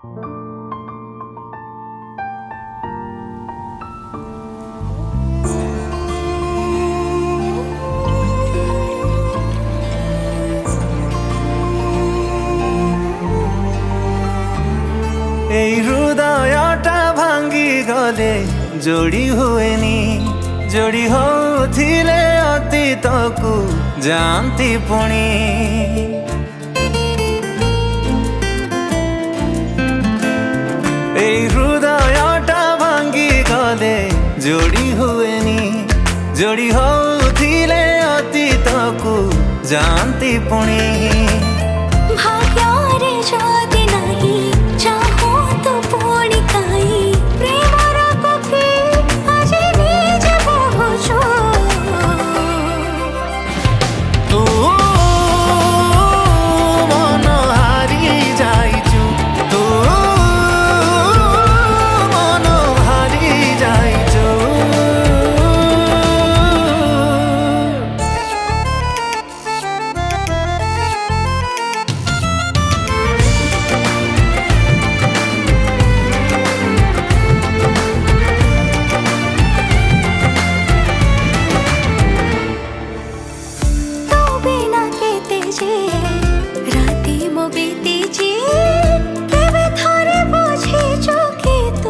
এই হৃদয়টা ভাঙ্গি গলে जोड़ी हुएनी जोड़ी होथिले अतीतकु जानती पुणी এই হৃদয়টা ভাঙ্গি গলে जोड़ी हुएनी जोड़ी होथिले अतीतकु जानती पुणी भाग्यारे जाति नहीं चाहो तो पुणी काई प्रेमर कोके आज निज पहुँचो तू मन हारी जाइछु तू मन हारी जाइछु राती मो बीतीची केबे थारे बुझीचो कि तू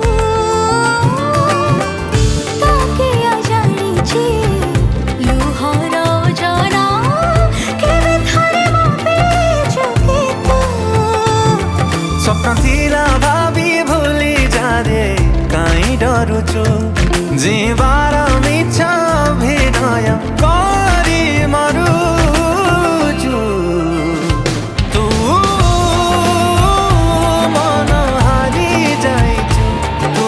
ताके जानिची लुहर जना केबे थारे मो बीचो कि तू स्वप्न थिला भावी भूली जा रे काई डरुछु जीवार मिछ अभिनय करी मरुछु तू मन हारी जाइछु तू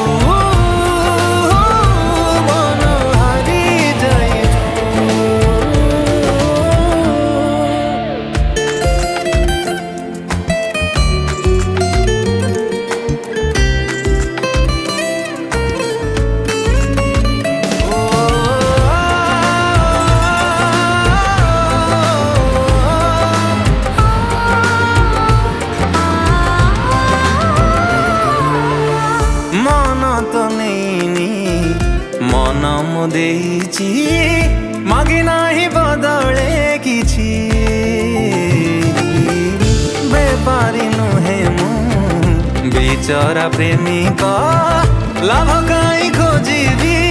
मन हारी जाइछु मन तो नहीं मन मुदेची मागे नाही बदले किछि बेपारी नुहे मु बेचारा प्रेमिका लाभ काई खोजिबी